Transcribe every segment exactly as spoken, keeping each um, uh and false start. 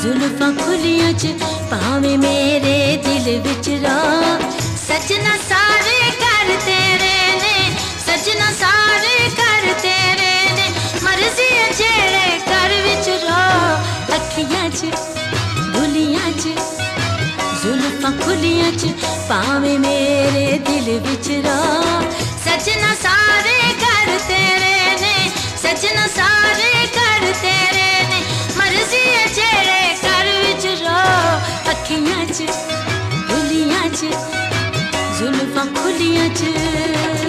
जुल्फां खुलियां च भावें मेरे दिल विच रह। सजना सारे कर तेरे ने, सजना सारे कर तेरे ने, मर्जी जेड़े कर विच रह। अखियां च भुलियां च जुल्फां खुलियां च भावें मेरे दिल विच रह। सजना सारे कर तेरे ने, सजना सारे कर तेरे ने, मर्जी जेड़े कर विच रह। अखियां च भुलियां च जुल्फां खुलियां च।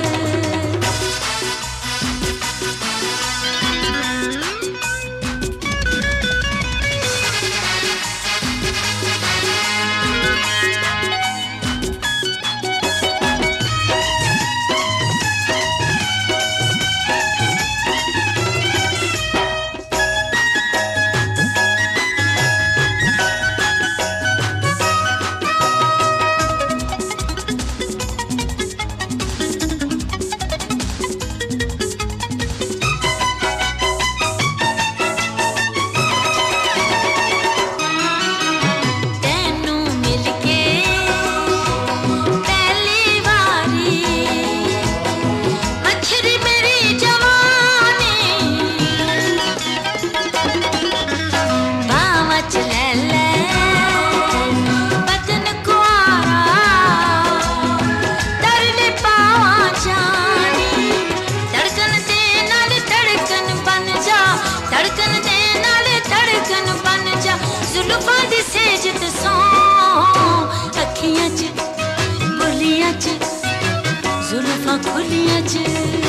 जुल्फां दी सेजत सौ अखियां च भुलियां च जुल्फां खुलियां च।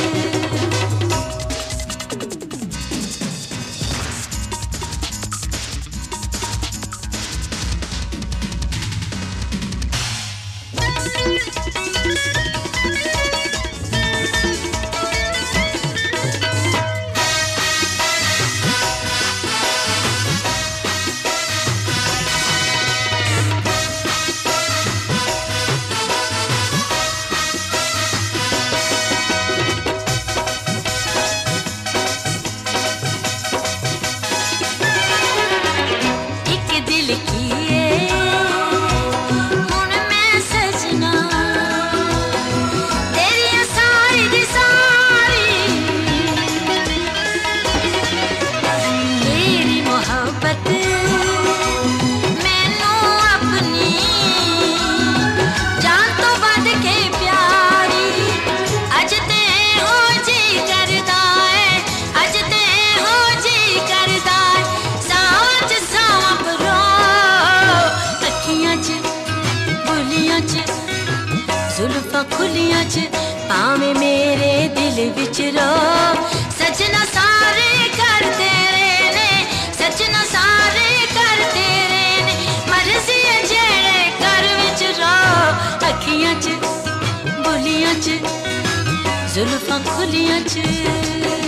जुल्फां खुलियां च भावें मेरे दिल विच रह। सजना सारे कर तेरे ने, सजना सारे कर तेरे ने, मर्जी जेड़े कर विच रह। अखियां च भुलियां च जुल्फां खुलियां च।